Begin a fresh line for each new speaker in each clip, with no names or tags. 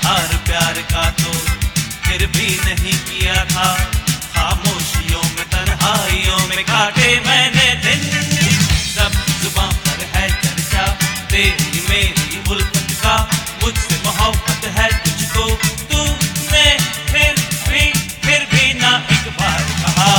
इजहार प्यार का तो फिर भी नहीं किया था। खामोशियों में तन्हाइयों में काटे मैंने दिन, सब जुबां पर है चर्चा तेरी मेरी उल्फत का। मुझसे मोहब्बत है तुझको, तूने फिर भी ना एक बार कहा।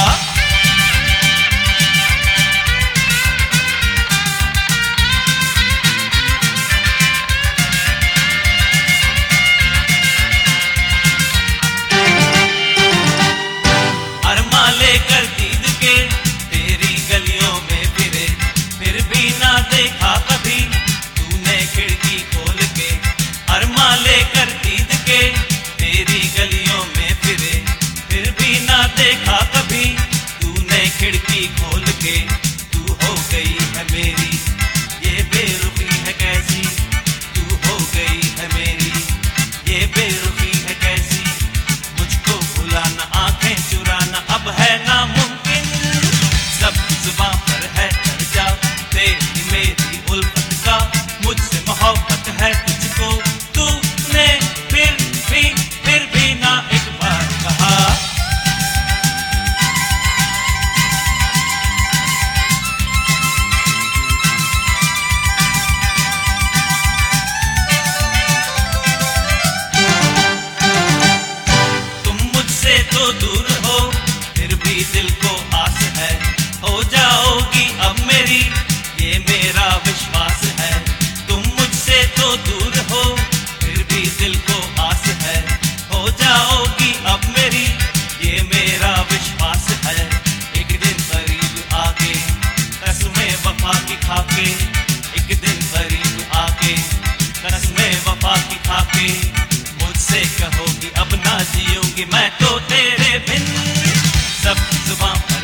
लेकर दीद के तेरी गलियों में फिरे, फिर भी ना देखा कभी तूने खिड़की खोल के। अरमा लेकर दीद के तेरी गलियों में फिरे, फिर भी ना देखा कभी तूने खिड़की खोल के। तू हो गई है मेरी ये बेरुखी है कैसी, तू हो गई है मेरी ये बेरुखी है कैसी। मुझको भुलाना आंखें चुराना अब है नामुमकिन, सब जुबां पर है चर्चा तेरी मेरी उल्फत का। मुझसे मोहब्बत है तुझको, तूने फिर भी ना एक बार कहा। तुम मुझसे तो दूर हो फिर भी दिल को आस है, हो जाओगी अब मेरी ये मेरा विश्वास है। तुम मुझसे तो दूर हो फिर भी दिल को आस है, हो जाओगी अब मेरी ये मेरा विश्वास है। एक दिन करीब आके कसमें वफा की खाके, एक दिन करीब आके कसमें वफा की खाके। मुझसे कहोगी अब ना जीऊंगी मैं तो तेरे बिन, सब जुबां